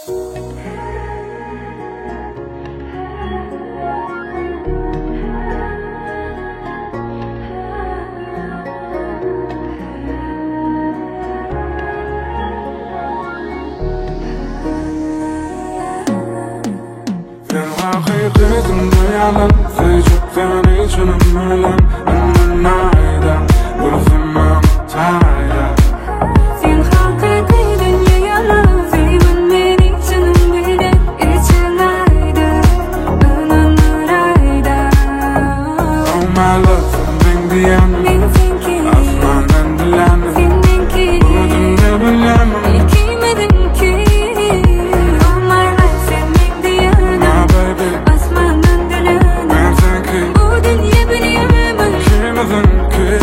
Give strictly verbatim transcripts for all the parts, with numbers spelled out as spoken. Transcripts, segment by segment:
حقيقة ضيعنا في جبتاني جنملا أنا نايدا والفما متعايدا Sen haqiqiy dunyolar Zeyman mening jinim bilan içinayda Ananarayda Oh my love, sen diyanım Men senki Asmandan dilanım Sen menki Bu dünya bilemem İlkimedim ki Oh my life sen men diyanım My baby Asmandan dilanım Ben senki Bu dünya bilemem Kimedin ki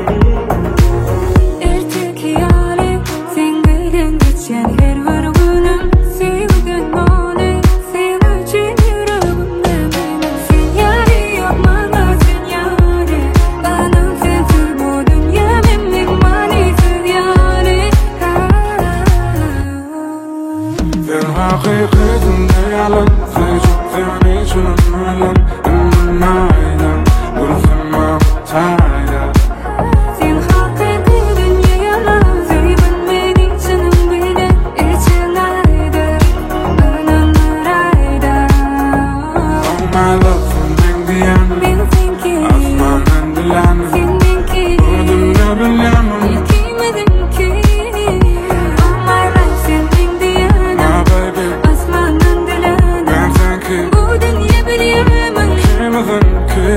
Erteki yarim sen bilen geçen her bir günüm Sevgen onu sen için yüreğimde benim Sen yari yapmana sen yari Benim sensiz bu dünya memlik manisiz yari Sen haqiqatin diyalan Fi jubtani junumlan Anna nayda والفما متعايدا Sen haqiqiy dunyolar Zeyban mening jinim bilan içinayda Ananarayda Oh my love, sen diyanım Men senki Asmandan dilanım Sen menki Bu dünya bilemem İlkimedim ki Oh my life sen men diyanım My baby Asmandan dilanım Ben senki Bu dünya bilemem Kimedin ki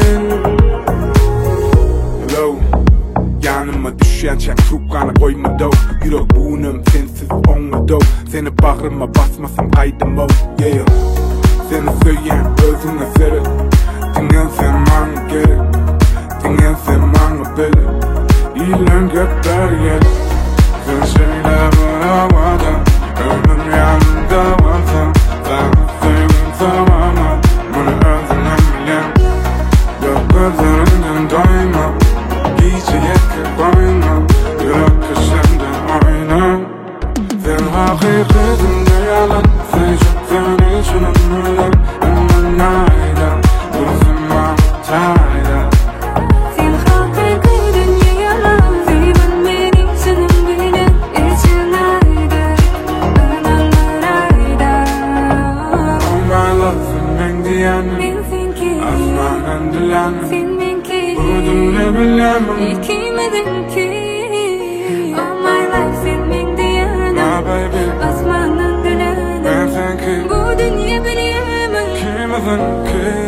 Hello Yanıma düşen çek tuğkanı koyma do Yürek buğunum sensiz olma do Seni bağrıma basmasam kaydım o Yeah Seni söyleyen özüne seri Dinlen sen bana gerek Dinlen sen bana beli İlan gökler gel Sen söyle bana vada Ömrüm yanında varsa Ben sevim tamama Bunu özünem bilen Yok gözlerinden doyma Gece yakıp oyna Yürek köşemden oyna Sen haqiqatin diyalan Sen jubtani junumlan Anna nayda والفما متعايدا Sen haqiqiy dunyolar Zeyban mening jinim bilan içinayda Ananarayda Oh my love, sen diyanım Men senki Asmandan dilanım Sen menki Bu dünya bilemem İlkimedim ki Oh my life sen men diyanım My baby Asmandan dilanım Ben senki Bu dünya bilemem Kimedin ki